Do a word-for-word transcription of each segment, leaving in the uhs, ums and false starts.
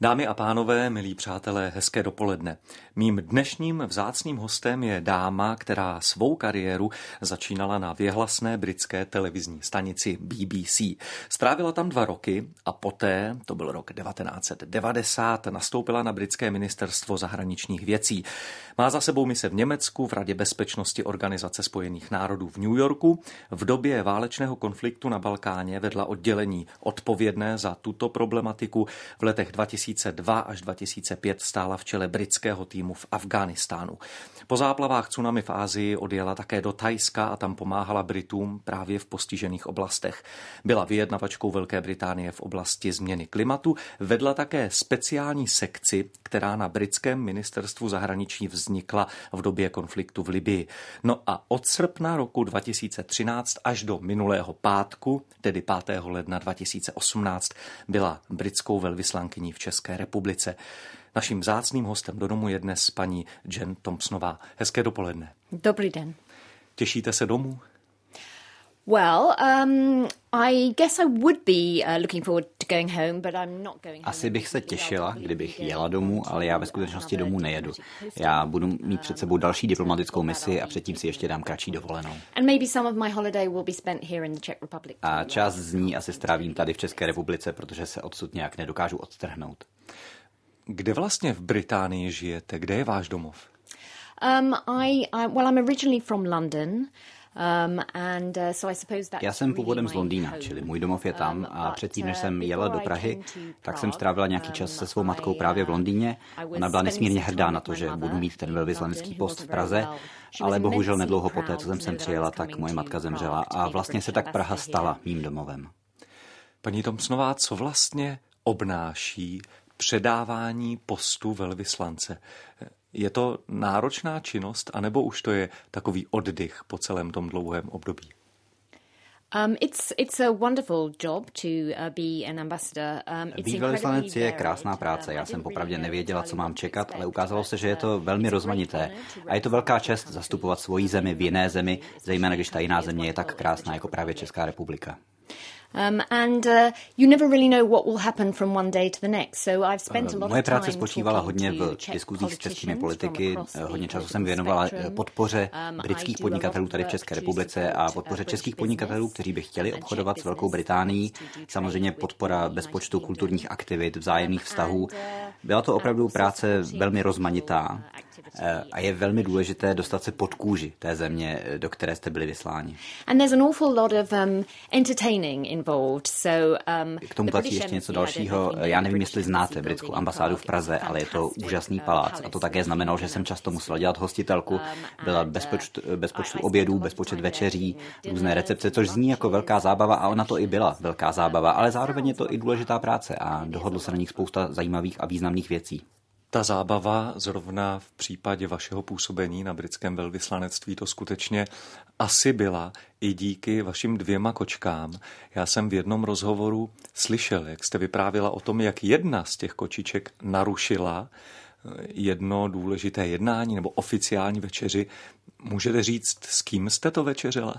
Dámy a pánové, milí přátelé, hezké dopoledne. Mým dnešním vzácným hostem je dáma, která svou kariéru začínala na věhlasné britské televizní stanici B B C. Strávila tam dva roky a poté, to byl rok devatenáct set devadesát, nastoupila na britské ministerstvo zahraničních věcí. Má za sebou mise v Německu, v Radě bezpečnosti Organizace spojených národů v New Yorku. V době válečného konfliktu na Balkáně vedla oddělení odpovědné za tuto problematiku. V letech dva tisíce dva až dva tisíce pět stála v čele britského týmu v Afghánistánu. Po záplavách tsunami v Asii odjela také do Thajska a tam pomáhala Britům právě v postižených oblastech. Byla vyjednavačkou Velké Británie v oblasti změny klimatu, vedla také speciální sekci, která na britském ministerstvu zahraničí vznikla v době konfliktu v Libyi. No a od srpna roku dva tisíce třináct až do minulého pátku, tedy pátého ledna dva tisíce osmnáct, byla britskou velvyslankyní v České republice. Naším vzácným hostem do domu je dnes paní Jen Thompsonová. Hezké dopoledne. Dobrý den. Těšíte se domů? Well, um, I guess I would be uh, looking forward to going home, but I'm not going home. Asi bych se těšila, kdybych jela domů, ale já ve skutečnosti domů nejedu. Já budu mít před sebou další diplomatickou misi a předtím si ještě dám kratší dovolenou. And maybe some of my holiday will be spent here in the Czech Republic. A část z ní asi strávím tady v České republice, protože se odsud nějak nedokážu odtrhnout. Kde vlastně v Británii žijete? Kde je váš domov? Um, I, I, well, I'm originally from London. Um, and, uh, so I suppose that's Já jsem původem z really Londýna, my čili home. můj domov je tam Um, a but, předtím, než uh, jsem jela do before I Prahy, came to tak jsem Prague, strávila nějaký čas se svou matkou právě v Londýně. Ona byla nesmírně hrdá na to, že budu mít ten velvyslanecký post v Praze, ale bohužel nedlouho poté, co jsem sem přijela, tak moje matka zemřela a vlastně se tak Praha stala mým domovem. Paní Thompsonová, co vlastně obnáší předávání postu velvyslance? Je to náročná činnost, anebo už to je takový oddych po celém tom dlouhém období? Um, it's it's a wonderful job to uh, be an ambassador. Um, it's Být velvyslanec je incredibly krásná varied. práce. Um, Já I jsem didn't popravdě really know nevěděla, co mám what to čekat, ale expect, ukázalo se, že je but, to uh, velmi it's a great rozmanité. honor to A je to velká čest represent zastupovat svoji zemi v jiné zemi, zejména když ta jiná země je tak krásná jako právě Česká republika. Um, and uh, you never really know what will happen from one day to the next. So I've spent a lot Moje of time práce spočívala hodně talking to v Czech diskuzích s českými politicians politiky. from across the Hodně času jsem political věnovala spectrum. podpoře Um, britských I do a lot podnikatelů of tady v work České to republice support, a uh, podpoře British českých business podnikatelů, kteří by chtěli and obchodovat Czech s Velkou business Británií. to do trade Samozřejmě with podpora the United bezpočtu Kingdom. kulturních aktivit, vzájemných vztahů. And, uh, Byla to opravdu also práce supporting velmi political, rozmanitá uh, activity. a je velmi důležité dostat se pod kůži té země, do které jste byli vysláni. And there's an awful lot of um, entertaining involved. So um, K tomu the patří British ještě něco Embassy, I don't know dalšího. if you know Já the nevím, British jestli Embassy znáte building britskou in ambasádu v Prague. Praze, It's a ale je to fantastic, úžasný uh, palác. palace A to také znamenalo, že jsem často musela dělat hostitelku. Byla bez počtu, bez počtu obědů, bez počet večeří, různé recepce, což zní jako velká zábava a ona to i byla velká zábava, ale zároveň je to i důležitá práce a dohodlo se na nich spousta zajímavých a významných věcí. Ta zábava zrovna v případě vašeho působení na britském velvyslanectví to skutečně asi byla i díky vašim dvěma kočkám. Já jsem v jednom rozhovoru slyšel, jak jste vyprávěla o tom, jak jedna z těch kočiček narušila jedno důležité jednání nebo oficiální večeři. Můžete říct, s kým jste to večeřila?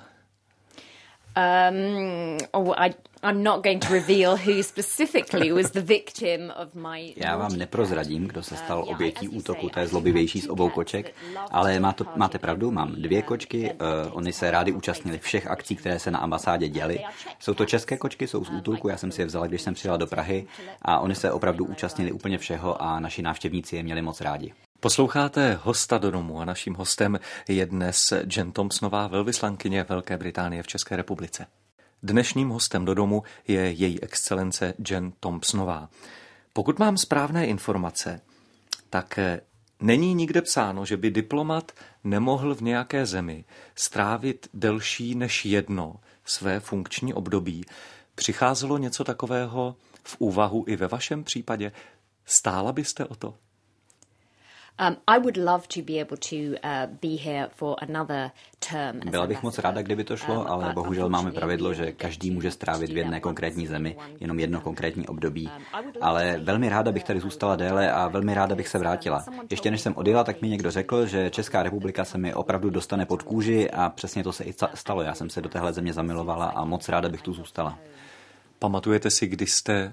Um, oh, I, I'm not going to reveal who specifically was the victim of my. Já vám neprozradím, kdo se stal obětí útoku té zlobivější z obou koček, ale má to, máte pravdu, mám dvě kočky, uh, oni se rádi účastnili všech akcí, které se na ambasádě děly. Jsou to české kočky, jsou z útulku, já jsem si je vzala, když jsem přijela do Prahy a oni se opravdu účastnili úplně všeho a naši návštěvníci je měli moc rádi. Posloucháte Hosta do domu a naším hostem je dnes Jen Thompsonová, velvyslankyně Velké Británie v České republice. Dnešním hostem do domu je její excelence Jen Thompsonová. Pokud mám správné informace, tak není nikde psáno, že by diplomat nemohl v nějaké zemi strávit delší než jedno své funkční období. Přicházelo něco takového v úvahu i ve vašem případě? Stála byste o to? Um, I would love to be able to uh, be here for another term. Byla bych moc ráda, kdyby to šlo, ale bohužel máme pravidlo, že každý může strávit v jedné konkrétní zemi jenom jedno konkrétní období. Ale velmi ráda bych tady zůstala déle a velmi ráda bych se vrátila. Ještě než jsem odjela, tak mi někdo řekl, že Česká republika se mi opravdu dostane pod kůži a přesně to se i stalo. Já jsem se do téhle země zamilovala a moc ráda bych tu zůstala. Pamatujete si, kdy jste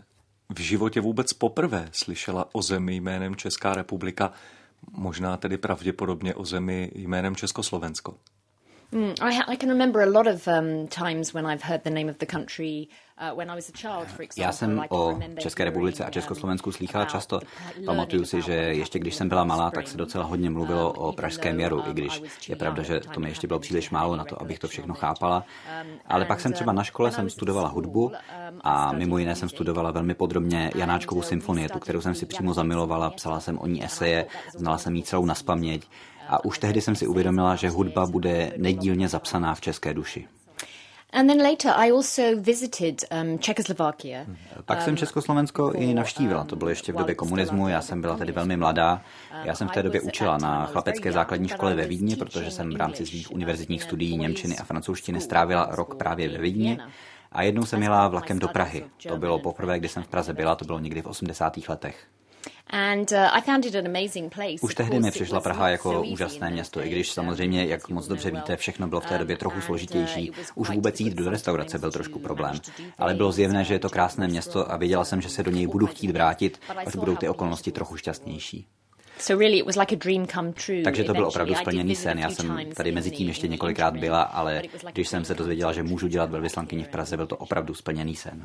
v životě vůbec poprvé slyšela o zemi jménem Česká republika, možná tedy pravděpodobně o zemi jménem Československo? Mm, I, I can remember a lot of um, times when I've heard the name of the country uh, when I was a child, for example. Já jsem o České republice a Československu slýchala často. Pamatuju si, že ještě když jsem byla malá, tak se docela hodně mluvilo o Pražském jaru, i když je pravda, že to mi ještě bylo příliš málo na to, abych to všechno chápala. Ale pak jsem třeba na škole jsem studovala hudbu a mimo jiné jsem studovala velmi podrobně Janáčkovu symfonietu, kterou jsem si přímo zamilovala, psala jsem o ní eseje, znala jsem ji celou nazpaměť. A už tehdy jsem si uvědomila, že hudba bude nejdílně zapsaná v české duši. And then later I also visited um, Czechoslovakia. Pak jsem Československo i navštívila, to bylo ještě v době komunismu, já jsem byla tedy velmi mladá. Já jsem v té době učila na chlapecké základní škole ve Vídni, protože jsem v rámci svých univerzitních studií němčiny a francouzštiny strávila rok právě ve Vídni. A jednou jsem jela vlakem do Prahy. To bylo poprvé, kdy jsem v Praze byla, to bylo někdy v osmdesátých letech. And, uh, I found it an amazing place. Už tehdy mi přišla Praha jako úžasné město, i když samozřejmě, jak moc dobře víte, všechno bylo v té době trochu složitější. Už vůbec jít do restaurace byl trošku problém. Ale bylo zjevné, že je to krásné město a věděla jsem, že se do něj budu chtít vrátit, až budou ty okolnosti trochu šťastnější. So really it was like a dream come true. Takže to byl opravdu splněný sen. Já jsem tady mezi tím ještě několikrát byla, ale když jsem se dozvěděla, že můžu dělat velvyslankyni v Praze, byl to opravdu splněný sen.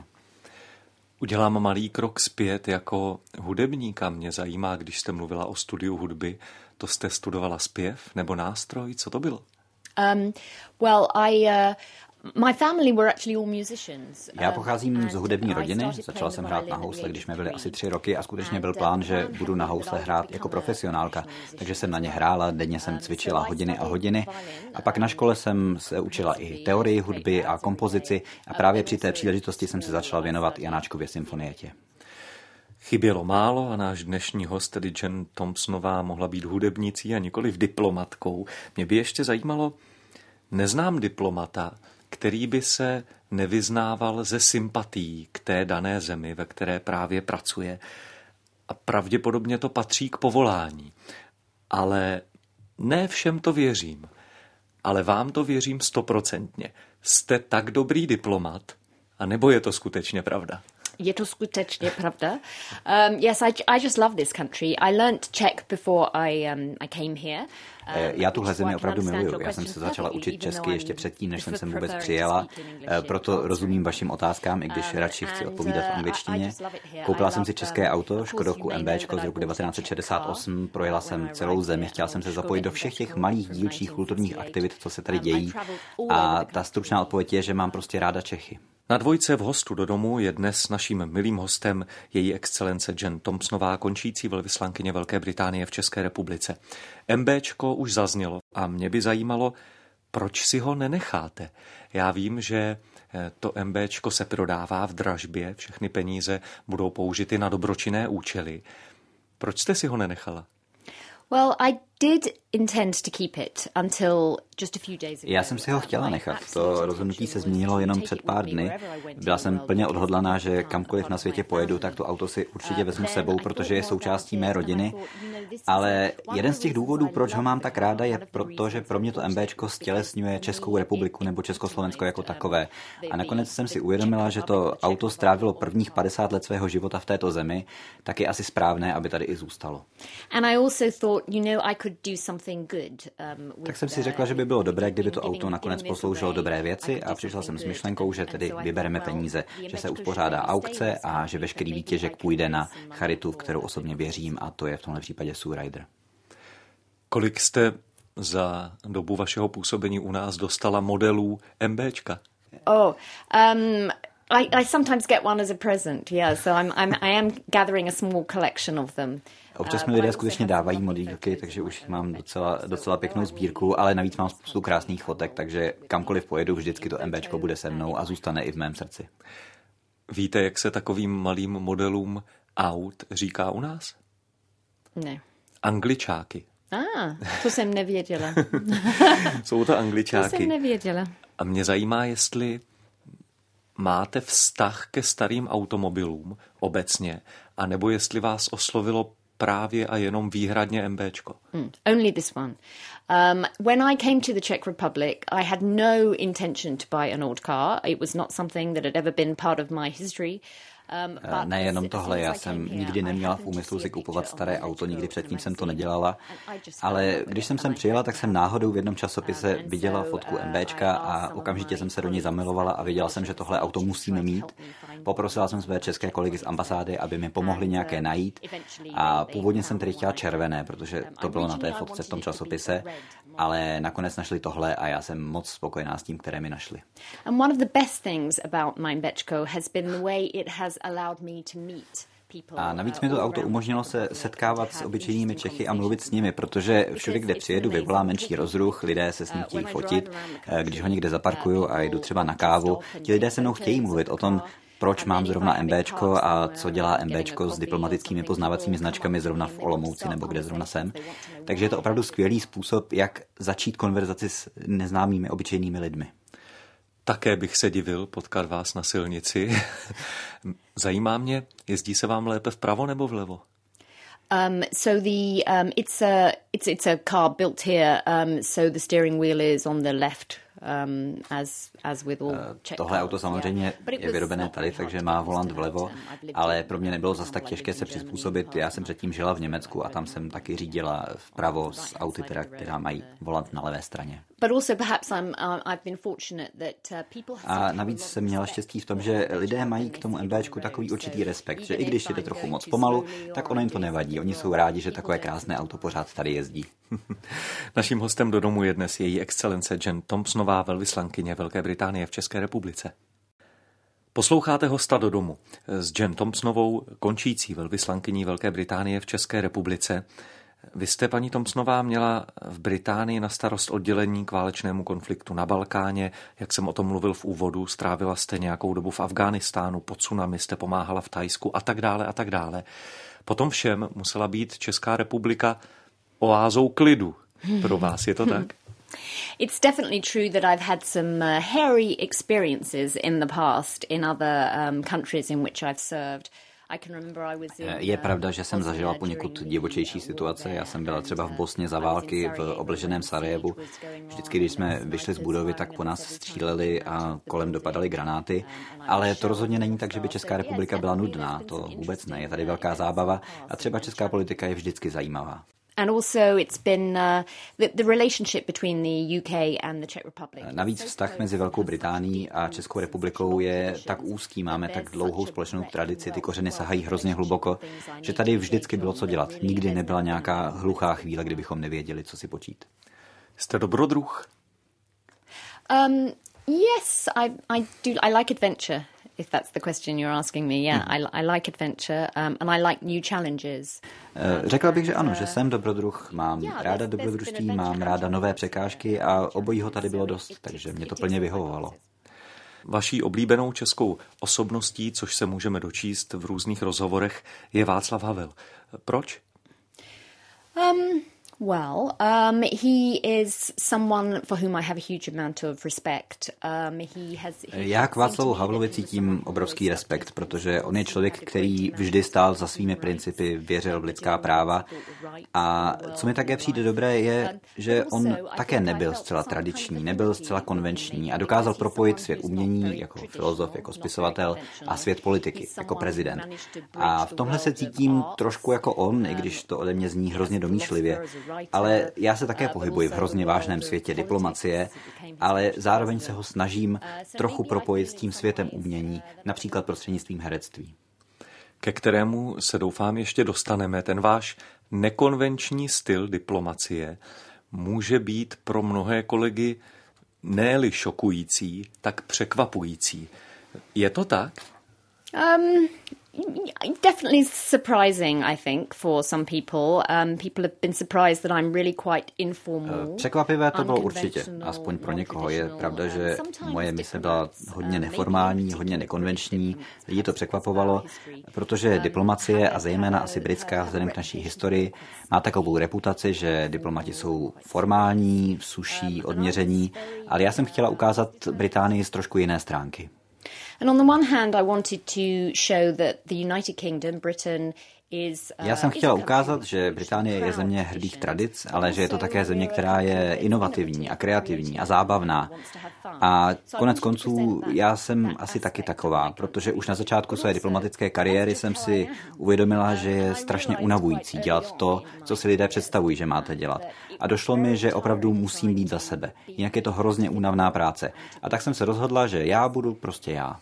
Udělám malý krok zpět jako hudebníka. Mě zajímá, když jste mluvila o studiu hudby, to jste studovala zpěv nebo nástroj? Co to bylo? Um, well, I, uh, my family were actually all musicians. Já pocházím z hudební rodiny, začala jsem hrát na housle, když mi byly asi tři roky a skutečně byl plán, že budu na housle hrát jako profesionálka, takže jsem na ně hrála, denně jsem cvičila hodiny a hodiny a pak na škole jsem se učila i teorii hudby a kompozici a právě při té příležitosti jsem se začala věnovat Janáčkově symfonietě. Chybělo málo a náš dnešní host, tedy Jen Thompsonová, mohla být hudebnicí a nikoliv diplomatkou. Mě by ještě zajímalo, neznám diplomata, který by se nevyznával ze sympatií k té dané zemi, ve které právě pracuje. A pravděpodobně to patří k povolání. Ale ne všem to věřím. Ale vám to věřím stoprocentně. Jste tak dobrý diplomat, a nebo je to skutečně pravda? Je to skutečně pravda. Um, yes, I, I just love this country. I learnt Czech before I, um, I came here. Já tuhle zemi opravdu miluju. Já jsem se začala učit česky ještě předtím, než jsem sem vůbec přijela. Proto rozumím vašim otázkám, i když radši chci odpovídat v angličtině. Koupila jsem si české auto, Škodovku MBčko z roku devatenáct set šedesát osm, projela jsem celou zemi, chtěla jsem se zapojit do všech těch malých dílčích kulturních aktivit, co se tady dějí. A ta stručná odpověď je, že mám prostě ráda Čechy. Na dvojce v hostu do domu je dnes naším milým hostem její excelence Jen Thompsonová, končící velvyslankyně Velké Británie v České republice. MBčko už zaznělo a mě by zajímalo, proč si ho nenecháte. Já vím, že to MBčko se prodává v dražbě, všechny peníze budou použity na dobročinné účely. Proč jste si ho nenechala? Well, I did intend to keep it until just a few days ago. Já jsem si ho chtěla nechat. To rozhodnutí se změnilo jenom před pár dny. Byla jsem plně odhodlaná, že kamkoliv na světě pojedu, tak to auto si určitě vezmu sebou, protože je součástí mé rodiny. Ale jeden z těch důvodů, proč ho mám tak ráda, je proto, že pro mě to MBčko stělesňuje Českou republiku nebo Československo jako takové. A nakonec jsem si uvědomila, že to auto strávilo prvních padesát let svého života v této zemi, tak je asi správné, aby tady i zůstalo. And I also thought, you know, I could do something good. Um, tak jsem si řekla, že by bylo dobré, kdyby to auto nakonec posloužilo dobré věci a přišla jsem s myšlenkou, že tedy vybereme peníze, že se uspořádá aukce a že veškerý výtěžek půjde na charitu, v kterou osobně věřím, a to je v tomhle případě Sue Ryder. Kolik jste za dobu vašeho působení u nás dostala modelů MBčka? Oh, um... I, I sometimes get one as a present, yeah, so I'm, I'm, I am gathering a small collection of them. Občas mi lidé skutečně dávají modílky, takže už mám docela, docela pěknou sbírku, ale navíc mám spoustu krásných fotek, takže kamkoliv pojedu, vždycky to MBčko bude se mnou a zůstane i v mém srdci. Víte, jak se takovým malým modelům aut říká u nás? Ne. Angličáky. Ah, to jsem nevěděla. Jsou to angličáky. To jsem nevěděla. A mě zajímá, jestli máte vztah ke starým automobilům obecně, anebo jestli vás oslovilo právě a jenom výhradně MBčko? Mm, only this one. Um, when I came to the Czech Republic, I had no intention to buy an old car. It was not something that had ever been part of my history. Nejenom tohle, já jsem nikdy neměla v úmyslu si kupovat staré auto, nikdy předtím jsem to nedělala, ale když jsem sem přijela, tak jsem náhodou v jednom časopise viděla fotku MBčka a okamžitě jsem se do ní zamilovala a věděla jsem, že tohle auto musíme mít. Poprosila jsem své české kolegy z ambasády, aby mi pomohli nějaké najít a původně jsem tedy chtěla červené, protože to bylo na té fotce v tom časopise, ale nakonec našli tohle a já jsem moc spokojená s tím, které mi našli. And one of the best things about my Bečko has been the way it has allowed me to meet. A navíc mi to auto umožnilo se setkávat s obyčejnými Čechy a mluvit s nimi, protože všude, kde přijedu, vyvolá menší rozruch, lidé se s ním chtějí fotit, když ho někde zaparkuju a jdu třeba na kávu, ti lidé se mnou chtějí mluvit o tom, proč mám zrovna MBčko a co dělá MBčko s diplomatickými poznávacími značkami zrovna v Olomouci nebo kde zrovna jsem. Takže je to opravdu skvělý způsob, jak začít konverzaci s neznámými obyčejnými lidmi. Také bych se divil potkat vás na silnici. Zajímá mě, jezdí se vám lépe vpravo nebo vlevo? Um, so the um, it's a it's it's a car built here. Um, so the steering wheel is on the left. Um, as, as with all Czech Tohle auto samozřejmě je vyrobené tady, takže má volant vlevo, ale pro mě nebylo zas tak těžké se přizpůsobit. Já jsem předtím žila v Německu a tam jsem taky řídila vpravo s auty, teda, která mají volant na levé straně. A navíc jsem měla štěstí v tom, že lidé mají k tomu MBčku takový určitý respekt, že i když jde trochu moc pomalu, tak ono jim to nevadí. Oni jsou rádi, že takové krásné auto pořád tady jezdí. Naším hostem do domu je dnes její excelence Jen Thompsonová, velvyslankyně Velké Británie v České republice. Posloucháte hosta do domu s Jen Thompsonovou, končící velvyslankyní Velké Británie v České republice. Vy jste, paní Thompsonová, měla v Británii na starost oddělení k válečnému konfliktu na Balkáně. Jak jsem o tom mluvil v úvodu, strávila jste nějakou dobu v Afghánistánu, po tsunami jste pomáhala v Thajsku a tak dále a tak dále. Potom všem musela být Česká republika oázou klidu. Pro vás je to tak? It's definitely true that I've had some uh, hairy experiences in the past in other um, countries in which I've served. Je pravda, že jsem zažila poněkud divočejší situace. Já jsem byla třeba v Bosně za války v obleženém Sarajevu. Vždycky, když jsme vyšli z budovy, tak po nás stříleli a kolem dopadaly granáty. Ale to rozhodně není tak, že by Česká republika byla nudná. To vůbec ne. Je tady velká zábava a třeba česká politika je vždycky zajímavá. And also it's been uh, the, the relationship between the U K and the Czech Republic. Navíc vztah mezi Velkou Británií a Českou republikou je tak úzký, máme tak dlouhou společnou tradici, ty kořeny sahají hrozně hluboko, že tady vždycky bylo co dělat. Nikdy nebyla nějaká hluchá chvíle, kdybychom nevěděli, co si počít. Jste dobrodruh? Um, yes, I, I do. I like adventure. If that's the question you're asking me, yeah, I, I like adventure um, and I like new challenges. Řekla bych, že ano, že jsem dobrodruh, mám ráda dobrodružství, mám ráda nové překážky a obojího tady bylo dost, takže mě to plně vyhovovalo. Vaší oblíbenou českou osobností, což se můžeme dočíst v různých rozhovorech, je Václav Havel. Proč? Um... Well, um, he is someone for whom I have a huge amount of respect. Um, he has, he Já k Václavu Havlovi cítím obrovský respekt, protože on je člověk, který vždy stál za svými principy, věřil v lidská práva. A co mi také přijde dobré je, že on také nebyl zcela tradiční, nebyl zcela konvenční a dokázal propojit svět umění jako filozof, jako spisovatel a svět politiky jako prezident. A v tomhle se cítím trošku jako on, i když to ode mě zní hrozně domýšlivě. Ale já se také pohybuji v hrozně vážném světě diplomacie, ale zároveň se ho snažím trochu propojit s tím světem umění, například prostřednictvím herectví. Ke kterému se doufám ještě dostaneme. Ten váš nekonvenční styl diplomacie může být pro mnohé kolegy ne-li šokující, tak překvapující. Je to tak? Um... Definitely surprising, I think, for some people. Um, people have been surprised that I'm really quite informal. Překvapivé to bylo určitě, aspoň pro někoho. Je pravda, že moje mise byla hodně neformální, hodně nekonvenční. Lidi to překvapovalo, protože diplomacie a zejména asi britská vzhledem k naší historii má takovou reputaci, že diplomati jsou formální, suší, odměření, ale já jsem chtěla ukázat Británii z trošku jiné stránky. And on the one hand, I wanted to show that the United Kingdom, Britain, Já jsem chtěla ukázat, že Británie je země hrdých tradic, ale že je to také země, která je inovativní a kreativní a zábavná. A konec konců já jsem asi taky taková, protože už na začátku své diplomatické kariéry jsem si uvědomila, že je strašně unavující dělat to, co si lidé představují, že máte dělat. A došlo mi, že opravdu musím být za sebe. Jinak je to hrozně únavná práce. A tak jsem se rozhodla, že já budu prostě já.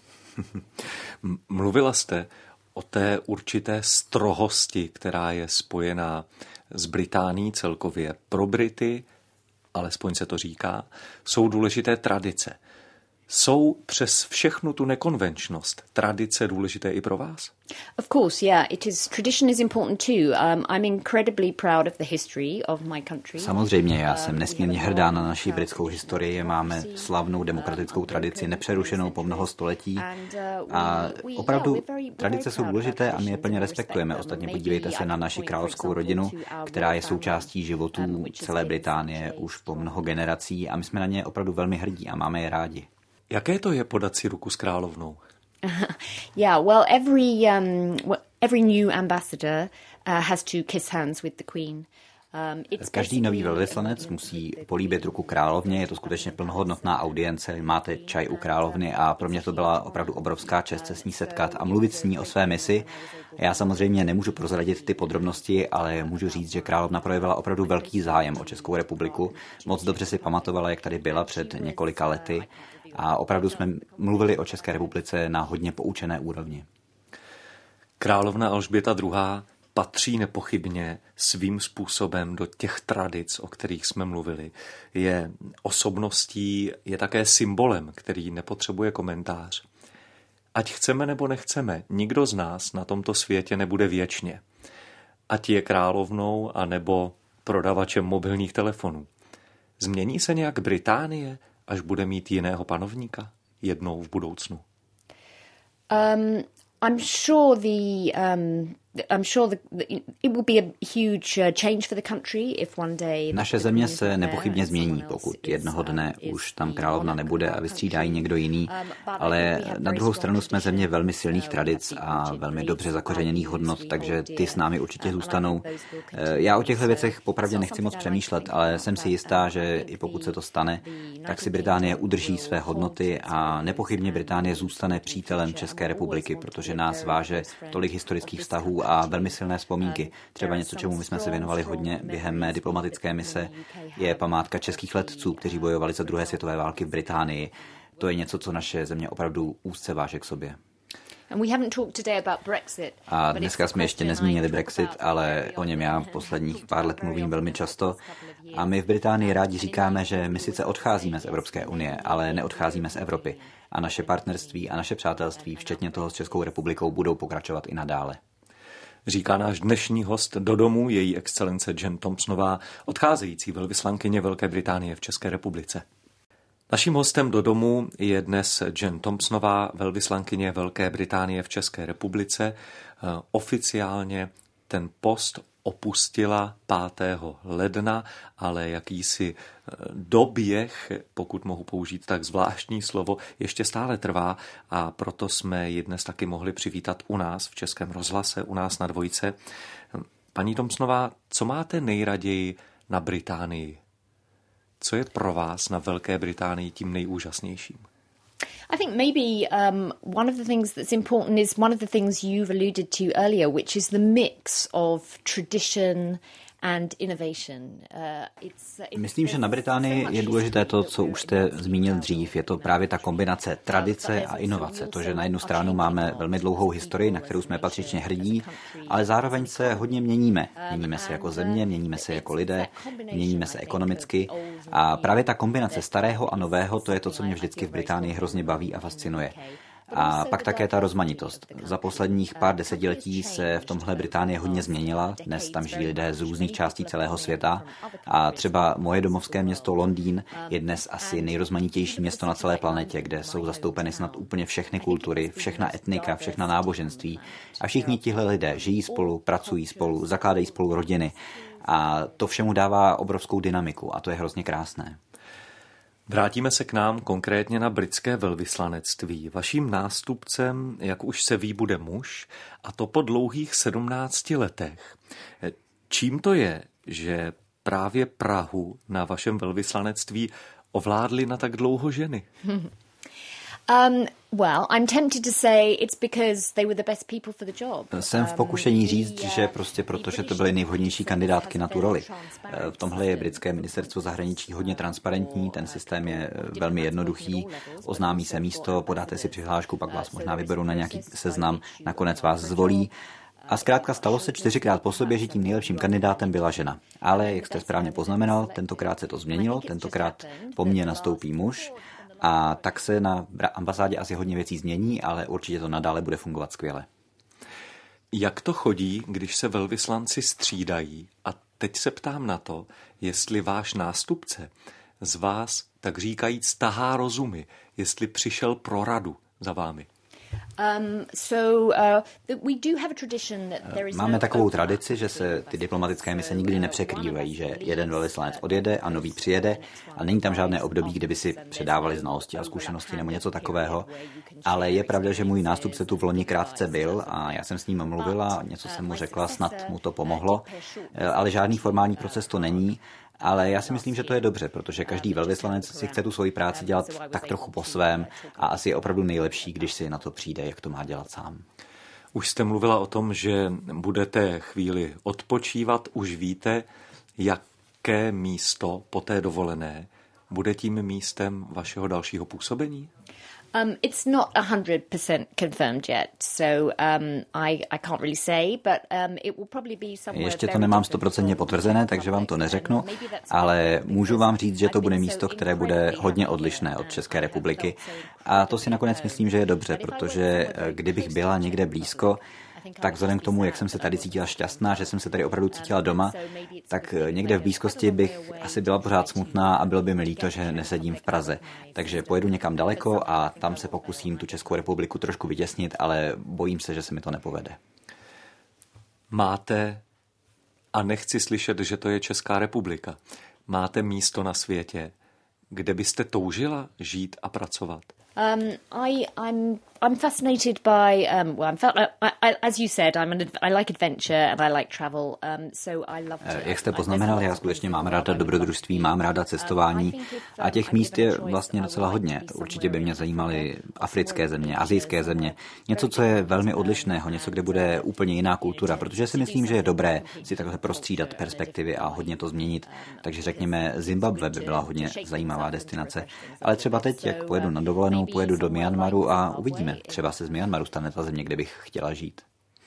Mluvila jste o té určité strohosti, která je spojená s Británií celkově. Pro Brity, alespoň se to říká, jsou důležité tradice. Jsou přes všechnu tu nekonvenčnost tradice důležité i pro vás? Of course, yeah, it is. Tradition is important too. Um, I'm incredibly proud of the history of my country. Samozřejmě, já jsem nesmírně hrdá na naši britskou historii. Máme slavnou demokratickou tradici, nepřerušenou po mnoho století. A opravdu tradice jsou důležité a my je plně respektujeme. Ostatně podívejte se na naši královskou rodinu, která je součástí životů celé Británie už po mnoho generací a my jsme na ně opravdu velmi hrdí a máme je rádi. Jaké to je podat si ruku s královnou? Yeah, well, every um, every new ambassador uh, has to kiss hands with the Queen. Každý nový velvyslanec musí políbit ruku královně, je to skutečně plnohodnotná audience, máte čaj u královny a pro mě to byla opravdu obrovská čest se s ní setkat a mluvit s ní o své misi. Já samozřejmě nemůžu prozradit ty podrobnosti, ale můžu říct, že královna projevila opravdu velký zájem o Českou republiku. Moc dobře si pamatovala, jak tady byla před několika lety a opravdu jsme mluvili o České republice na hodně poučené úrovni. Královna Alžběta druhá. patří nepochybně svým způsobem do těch tradic, o kterých jsme mluvili. Je osobností, je také symbolem, který nepotřebuje komentář. Ať chceme nebo nechceme, nikdo z nás na tomto světě nebude věčně. Ať je královnou, anebo prodavačem mobilních telefonů. Změní se nějak Británie, až bude mít jiného panovníka jednou v budoucnu? Um, I'm sure the um, I'm sure the, it will be a huge change for the country if one day. Naše země se nepochybně změní, pokud jednoho dne už tam královna nebude a vystřídá ji někdo jiný, ale na druhou stranu jsme země velmi silných tradic a velmi dobře zakořeněných hodnot, takže ty s námi určitě zůstanou. Já o těchto věcech popravdě nechci moc přemýšlet, ale jsem si jistá, že i pokud se to stane, tak si Británie udrží své hodnoty a nepochybně Británie zůstane přítelem České republiky, protože nás váže tolik historických vztahů a velmi silné vzpomínky. Třeba něco, čemu my jsme se věnovali hodně během mé diplomatické mise, je památka českých letců, kteří bojovali za druhé světové války v Británii. To je něco, co naše země opravdu úzce váže k sobě. A dneska jsme ještě nezmínili Brexit, ale o něm já v posledních pár let mluvím velmi často. A my v Británii rádi říkáme, že my sice odcházíme z Evropské unie, ale neodcházíme z Evropy. A naše partnerství a naše přátelství, včetně toho s Českou republikou, budou pokračovat i nadále. Říká náš dnešní host do domu, její excelence Jen Thompsonová, odcházející velvyslankyně Velké Británie v České republice. Naším hostem do domu je dnes Jen Thompsonová, velvyslankyně Velké Británie v České republice. Oficiálně ten post opustila pátého ledna, ale jakýsi doběh, pokud mohu použít tak zvláštní slovo, ještě stále trvá a proto jsme ji dnes taky mohli přivítat u nás v Českém rozhlase, u nás na Dvojce. Paní Thompsonová, co máte nejraději na Británii? Co je pro vás na Velké Británii tím nejúžasnějším? I think maybe um, one of the things that's important is one of the things you've alluded to earlier, which is the mix of tradition and innovation. Uh, it's, it's, Myslím, že na Británii je důležité to, co už jste zmínil dřív. Je to právě ta kombinace tradice a inovace. To, že na jednu stranu máme velmi dlouhou historii, na kterou jsme patřičně hrdí, ale zároveň se hodně měníme. Měníme se jako země, měníme se jako lidé, měníme se ekonomicky. A právě ta kombinace starého a nového, to je to, co mě vždycky v Británii hrozně baví a fascinuje. A pak také ta rozmanitost. Za posledních pár desetiletí se v tomhle Británie hodně změnila. Dnes tam žijí lidé z různých částí celého světa. A třeba moje domovské město Londýn je dnes asi nejrozmanitější město na celé planetě, kde jsou zastoupeny snad úplně všechny kultury, všechna etnika, všechna náboženství. A všichni tihle lidé žijí spolu, pracují spolu, zakládají spolu rodiny. A to všemu dává obrovskou dynamiku a to je hrozně krásné. Vrátíme se k nám konkrétně na britské velvyslanectví. Vaším nástupcem, jak už se ví, bude muž, a to po dlouhých sedmnácti letech. Čím to je, že právě Prahu na vašem velvyslanectví ovládly na tak dlouho ženy? Um, well, I'm tempted to say it's because they were the best people for the job. Jsem v pokušení říct, že prostě protože to byly nejvhodnější kandidátky na tu roli. V tomhle je britské ministerstvo zahraničí hodně transparentní, ten systém je velmi jednoduchý, oznámí se místo, podáte si přihlášku, pak vás možná vyberou na nějaký seznam, nakonec vás zvolí. A zkrátka stalo se čtyřikrát po sobě, že tím nejlepším kandidátem byla žena. Ale, jak jste správně poznamenal, tentokrát se to změnilo, tentokrát po mně nastoupí muž. A tak se na ambasádě asi hodně věcí změní, ale určitě to nadále bude fungovat skvěle. Jak to chodí, když se velvyslanci střídají? A teď se ptám na to, jestli váš nástupce z vás, tak říkajíc, tahá rozumy, jestli přišel pro radu za vámi. Um, so, uh, we do have a tradition that there is Máme no takovou tradici, že se ty diplomatické mise nikdy nepřekrývají, že jeden velvyslanec odjede a nový přijede a není tam žádné období, kde by si předávali znalosti a zkušenosti nebo něco takového. Ale je pravda, že můj nástupce tu v loni krátce byl a já jsem s ním mluvila, něco jsem mu řekla, snad mu to pomohlo, ale žádný formální proces to není. Ale já si myslím, že to je dobře, protože každý velvyslanec si chce tu svoji práci dělat tak trochu po svém a asi je opravdu nejlepší, když si na to přijde, jak to má dělat sám. Už jste mluvila o tom, že budete chvíli odpočívat, už víte, jaké místo po té dovolené bude tím místem vašeho dalšího působení? Um, it's not one hundred percent confirmed yet, so um, I, I can't really say, but um, it will probably be somewhere. Ještě to nemám stoprocentně potvrzené, takže vám to neřeknu, ale můžu vám říct, že to bude místo, které bude hodně odlišné od České republiky. A to si nakonec myslím, že je dobře, protože kdybych byla někde blízko, tak vzhledem k tomu, jak jsem se tady cítila šťastná, že jsem se tady opravdu cítila doma, tak někde v blízkosti bych asi byla pořád smutná a bylo by mi líto, že nesedím v Praze. Takže pojedu někam daleko a tam se pokusím tu Českou republiku trošku vytěsnit, ale bojím se, že se mi to nepovede. Máte, a nechci slyšet, že to je Česká republika, máte místo na světě, kde byste toužila žít a pracovat? Um, I, I'm I'm fascinated by um, well, I'm fa- I, I, as you said, I'm an, I like adventure and I like travel, um, so I love to. Jak jste poznamenal, já skutečně mám ráda dobrodružství, mám ráda cestování a těch míst je vlastně docela hodně. Určitě by mě zajímaly africké země, asijské země, něco, co je velmi odlišného, něco, kde bude úplně jiná kultura, protože si myslím, že je dobré si takhle prostřídat perspektivy a hodně to změnit. Takže řekněme, Zimbabwe by byla hodně zajímavá destinace, ale třeba teď, jak pojedu na dovolenou, pojedu do Myanmaru a uvidíme. Třeba se z Myanmaru stane ta země, kde bych chtěla žít.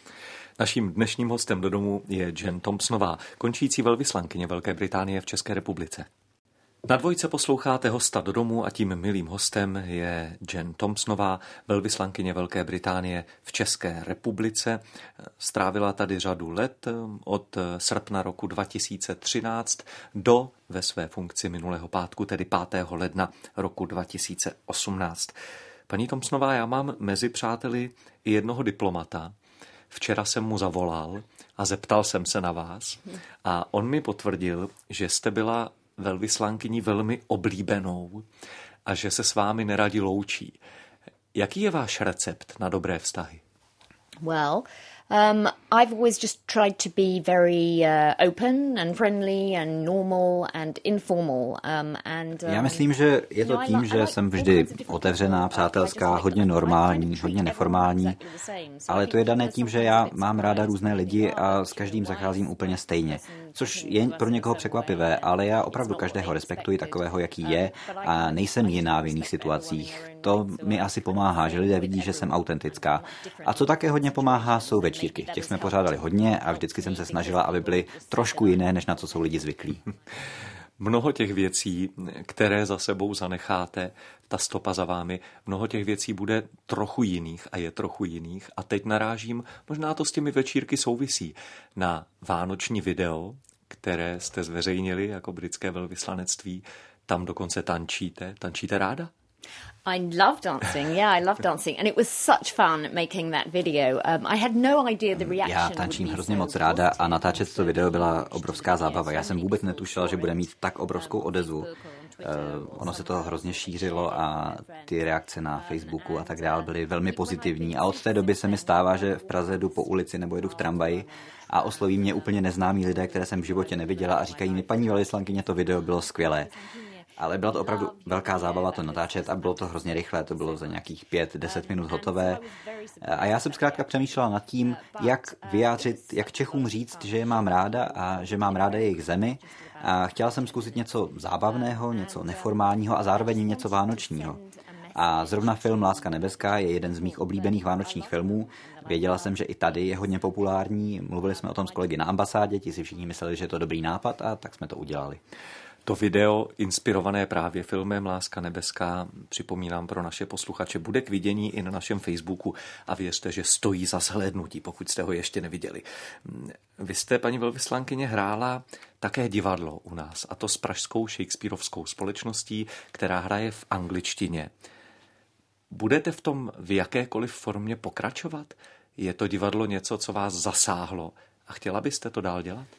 Naším dnešním hostem do domu je Jen Thompsonová, končící velvyslankyně Velké Británie v České republice. Na dvojce posloucháte Hosta do domu a tím milým hostem je Jen Thompsonová, velvyslankyně Velké Británie v České republice. Strávila tady řadu let od srpna roku dva tisíce třináct do ve své funkci minulého pátku, tedy pátého ledna roku dva tisíce osmnáct. Paní Thompsonová, já mám mezi přáteli i jednoho diplomata. Včera jsem mu zavolal a zeptal jsem se na vás a on mi potvrdil, že jste byla velvyslankyní velmi oblíbenou a že se s vámi neradi loučí. Jaký je váš recept na dobré vztahy? Well, um, I've always just tried to be very uh, open and friendly and normal and informal. Um, and, um, Já myslím, že je to tím, že jsem vždy otevřená, přátelská, hodně normální, hodně neformální, ale to je dané tím, že já mám ráda různé lidi a s každým zacházím úplně stejně, což je pro někoho překvapivé, ale já opravdu každého respektuji takového, jaký je a nejsem jiná v jiných situacích. To mi asi pomáhá, že lidé vidí, že jsem autentická. A co také hodně pomáhá, jsou večírky. Těch jsme pořádali hodně a vždycky jsem se snažila, aby byly trošku jiné, než na co jsou lidi zvyklí. Mnoho těch věcí, které za sebou zanecháte, ta stopa za vámi, mnoho těch věcí bude trochu jiných a je trochu jiných. A teď narážím, možná to s těmi večírky souvisí, na vánoční video, které jste zveřejnili jako britské velvyslanectví. Tam dokonce tančíte. Tančíte ráda? I love dancing, yeah, I love dancing. And it was such fun making that video. Um, I had no idea the reaction. Já tančím hrozně moc ráda a natáčet to video byla obrovská zábava. Já jsem vůbec netušila, že bude mít tak obrovskou odezvu. ono se to hrozně šířilo a ty reakce na Facebooku a tak dále byly velmi pozitivní. A od té doby se mi stává, že v Praze jdu po ulici nebo jedu v tramvaji a osloví mě úplně neznámí lidé, které jsem v životě neviděla a říkají mi, paní velvyslankyně, to video bylo skvělé. Ale byla to opravdu velká zábava to natáčet a bylo to hrozně rychlé, to bylo za nějakých pět, deset minut hotové. A já jsem zkrátka přemýšlela nad tím, jak vyjádřit, jak Čechům říct, že je mám ráda a že mám ráda jejich zemi. A chtěla jsem zkusit něco zábavného, něco neformálního a zároveň něco vánočního. A zrovna film Láska nebeská je jeden z mých oblíbených vánočních filmů. Věděla jsem, že i tady je hodně populární. Mluvili jsme o tom s kolegy na ambasádě, ti si všichni mysleli, že je to dobrý nápad a tak jsme to udělali. To video, inspirované právě filmem Láska nebeská, připomínám pro naše posluchače, bude k vidění i na našem Facebooku a věřte, že stojí za zhlédnutí, pokud jste ho ještě neviděli. Vy jste, paní velvyslankyně, hrála také divadlo u nás, a to s pražskou Shakespearovskou společností, která hraje v angličtině. Budete v tom v jakékoliv formě pokračovat? Je to divadlo něco, co vás zasáhlo a chtěla byste to dál dělat?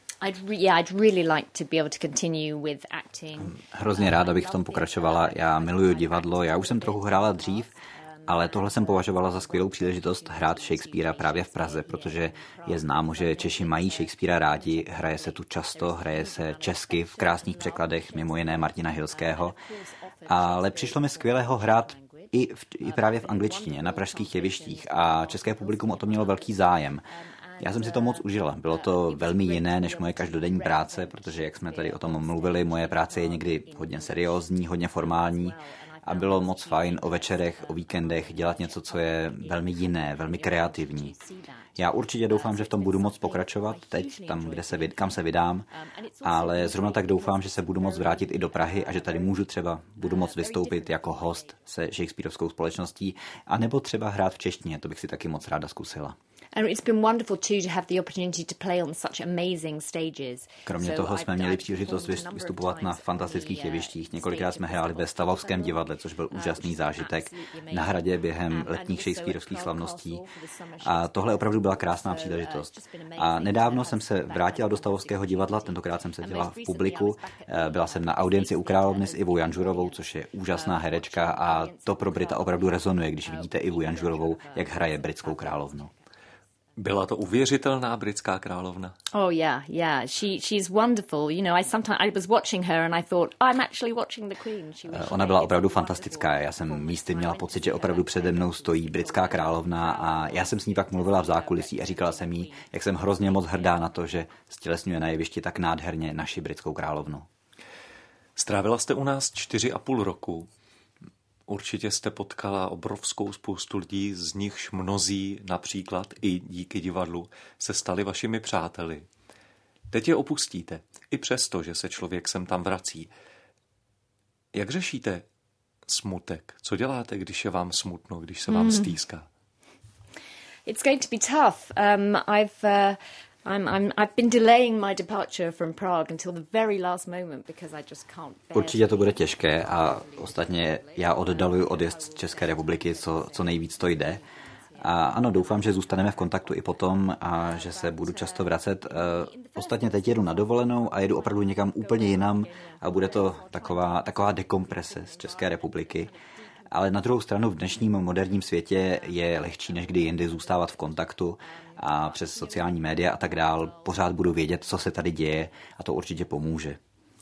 Hrozně ráda bych v tom pokračovala. Já miluju divadlo, já už jsem trochu hrála dřív, ale tohle jsem považovala za skvělou příležitost hrát Shakespearea právě v Praze, protože je známo, že Češi mají Shakespearea rádi, hraje se tu často, hraje se česky v krásných překladech, mimo jiné Martina Hilského, ale přišlo mi skvěle ho hrát i, v, i právě v angličtině, na pražských jevištích a české publikum o to mělo velký zájem. Já jsem si to moc užila. Bylo to velmi jiné než moje každodenní práce, protože, jak jsme tady o tom mluvili, moje práce je někdy hodně seriózní, hodně formální a bylo moc fajn o večerech, o víkendech dělat něco, co je velmi jiné, velmi kreativní. Já určitě doufám, že v tom budu moc pokračovat teď, tam, kde se, kam se vydám, ale zrovna tak doufám, že se budu moc vrátit i do Prahy a že tady můžu třeba, budu moc vystoupit jako host se Shakespearovskou společností, anebo třeba hrát v češtině, to bych si taky moc ráda zkusila. Kromě toho jsme měli příležitost vystupovat na fantastických jevištích. Několikrát jsme hráli ve Stavovském divadle, což byl úžasný zážitek, na Hradě během letních shakespearovských slavností. A tohle opravdu byla krásná příležitost. A nedávno jsem se vrátila do Stavovského divadla, tentokrát jsem seděla v publiku. Byla jsem na audienci u královny s Ivou Janžurovou, což je úžasná herečka a to pro Brita opravdu rezonuje, když vidíte Ivu Janžurovou, jak hraje britskou královnu. Byla to uvěřitelná britská královna. Oh yeah, yeah. She she's wonderful. You know, I sometimes I was watching her and I thought I'm actually watching the Queen. She was Ona byla opravdu fantastická. Já jsem místy měla pocit, že opravdu přede mnou stojí britská královna a já jsem s ní pak mluvila v zákulisí a říkala jsem jí, jak jsem hrozně moc hrdá na to, že stělesňuje na jevišti tak nádherně naši britskou královnu. Strávila jste u nás čtyři a půl roku. Určitě jste potkala obrovskou spoustu lidí, z nichž mnozí, například i díky divadlu, se stali vašimi přáteli. Teď je opustíte, i přesto, že se člověk sem tam vrací. Jak řešíte smutek? Co děláte, když je vám smutno, když se vám mm. stýská? It's going to be tough. Um, I've... Uh... I'm, I'm, I've been delaying my departure from Prague until the very last moment because I just can't bear. Určitě to bude těžké a ostatně já oddaluju odjezd z České republiky, co, co nejvíc to jde. A ano, doufám, že zůstaneme v kontaktu i potom a že se budu často vracet. Ostatně teď jedu na dovolenou a jedu opravdu někam úplně jinam a bude to taková, taková dekomprese z České republiky. Ale na druhou stranu v dnešním moderním světě je lehčí než kdy jindy zůstávat v kontaktu a přes sociální média a tak dál pořád budu vědět, co se tady děje a to určitě pomůže.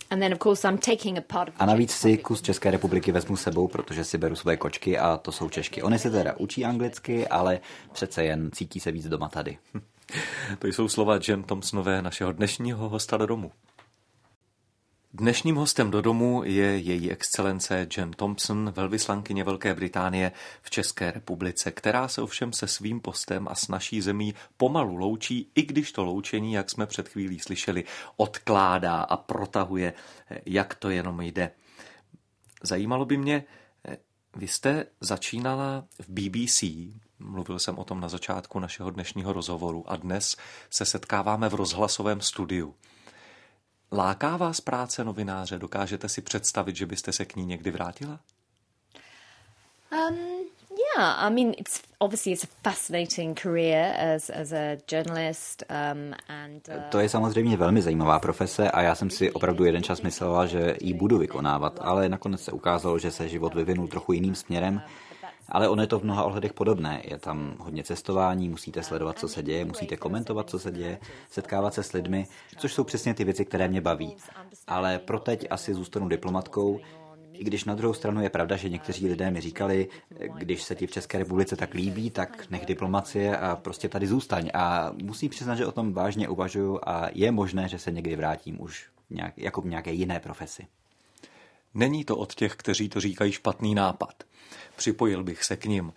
A navíc si kus České republiky vezmu sebou, protože si beru své kočky a to jsou Češky. Oni se teda učí anglicky, ale přece jen cítí se víc doma tady. To jsou slova Jen Thompsonové, našeho dnešního hosta do domu. Dnešním hostem do domu je její excelence Jen Thompson, velvyslankyně Velké Británie v České republice, která se ovšem se svým postem a s naší zemí pomalu loučí, i když to loučení, jak jsme před chvílí slyšeli, odkládá a protahuje, jak to jenom jde. Zajímalo by mě, vy jste začínala v B B C, mluvil jsem o tom na začátku našeho dnešního rozhovoru a dnes se setkáváme v rozhlasovém studiu. Láká vás práce novináře? Dokážete si představit, že byste se k ní někdy vrátila? Um, Yeah, I mean, it's obviously it's a fascinating career as as a journalist, um, and uh, to je samozřejmě velmi zajímavá profese a já jsem si opravdu jeden čas myslela, že ji budu vykonávat, ale nakonec se ukázalo, že se život vyvinul trochu jiným směrem. Ale ono je to v mnoha ohledech podobné. Je tam hodně cestování, musíte sledovat, co se děje, musíte komentovat, co se děje, setkávat se s lidmi, což jsou přesně ty věci, které mě baví. Ale pro teď asi zůstanu diplomatkou, i když na druhou stranu je pravda, že někteří lidé mi říkali, když se ti v České republice tak líbí, tak nech diplomacie a prostě tady zůstaň. A musím přiznat, že o tom vážně uvažuju a je možné, že se někdy vrátím už nějak, jako v nějaké jiné profesi. Není to od těch, kteří to říkají špatný nápad. Připojil bych se k nim.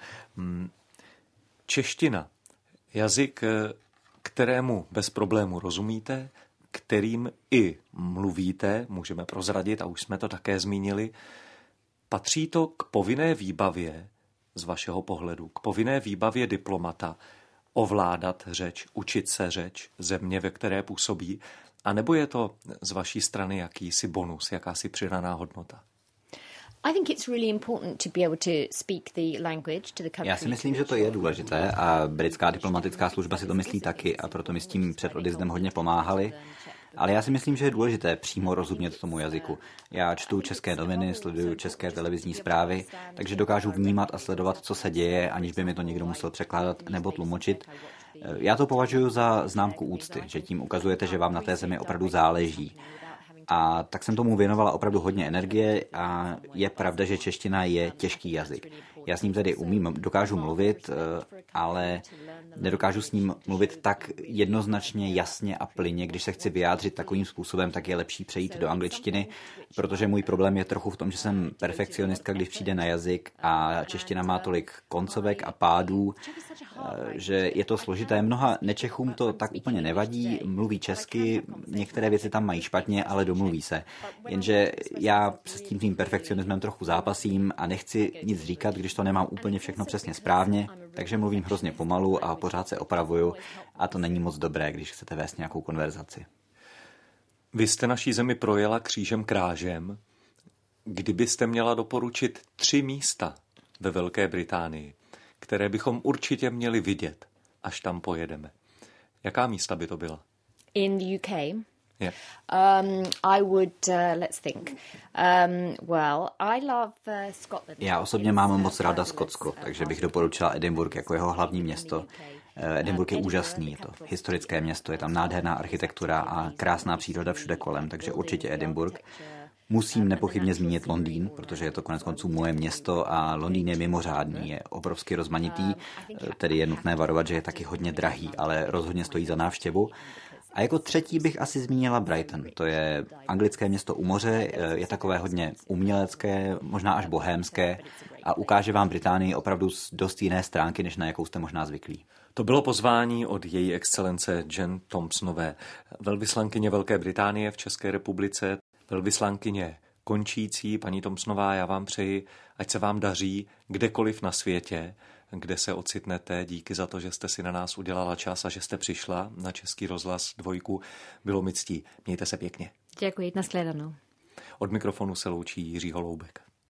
Čeština, jazyk, kterému bez problému rozumíte, kterým i mluvíte, můžeme prozradit, a už jsme to také zmínili, patří to k povinné výbavě, z vašeho pohledu, k povinné výbavě diplomata ovládat řeč, učit se řeč země, ve které působí, anebo je to z vaší strany jakýsi bonus, jakási přidaná hodnota? I think it's really important to be able to speak the language to the country. Já si myslím, že to je důležité a britská diplomatická služba si to myslí taky a proto mi s tím před odjezdem hodně pomáhali. Ale já si myslím, že je důležité přímo rozumět tomu jazyku. Já čtu české noviny, sleduju české televizní zprávy, takže dokážu vnímat a sledovat, co se děje, aniž by mi to někdo musel překládat nebo tlumočit. Já to považuji za známku úcty, že tím ukazujete, že vám na té zemi opravdu záleží. A tak jsem tomu věnovala opravdu hodně energie a je pravda, že čeština je těžký jazyk. Já s ním tedy umím, dokážu mluvit, ale nedokážu s ním mluvit tak jednoznačně, jasně a plynně. Když se chci vyjádřit takovým způsobem, tak je lepší přejít do angličtiny, protože můj problém je trochu v tom, že jsem perfekcionistka, když přijde na jazyk a čeština má tolik koncovek a pádů, že je to složité. Mnoha nečechům to tak úplně nevadí, mluví česky, některé věci tam mají špatně, ale domluví se. Jenže já se s tím tím perfekcionismem trochu zápasím a nechci nic říkat, když to nemám úplně všechno přesně správně, takže mluvím hrozně pomalu a pořád se opravuju a to není moc dobré, když chcete vést nějakou konverzaci. Vy jste naší zemi projela křížem krážem. Kdybyste měla doporučit tři místa ve Velké Británii, které bychom určitě měli vidět, až tam pojedeme, jaká místa by to byla? In the U K? Yeah. Um, I would, uh, let's think. Um, well, I love uh, Scotland. Já osobně mám moc ráda Skotsko, takže bych doporučila Edinburgh jako jeho hlavní město. Edinburgh je úžasný, je to historické město, je tam nádherná architektura a krásná příroda všude kolem, takže určitě Edinburgh. Musím nepochybně zmínit Londýn, protože je to konec konců moje město a Londýn je mimořádný, je obrovsky rozmanitý, tedy je nutné varovat, že je taky hodně drahý, ale rozhodně stojí za návštěvu. A jako třetí bych asi zmínila Brighton. To je anglické město u moře, je takové hodně umělecké, možná až bohémské a ukáže vám Británii opravdu z dost jiné stránky, než na jakou jste možná zvyklí. To bylo pozvání od její excelence Jen Thompsonové, velvyslankyně Velké Británie v České republice, velvyslankyně končící. Paní Thompsonová, já vám přeji, ať se vám daří kdekoliv na světě, kde se ocitnete. Díky za to, že jste si na nás udělala čas a že jste přišla na Český rozhlas dvojku. Bylo mi ctí. Mějte se pěkně. Děkuji, nashledanou. Od mikrofonu se loučí Jiří Holoubek.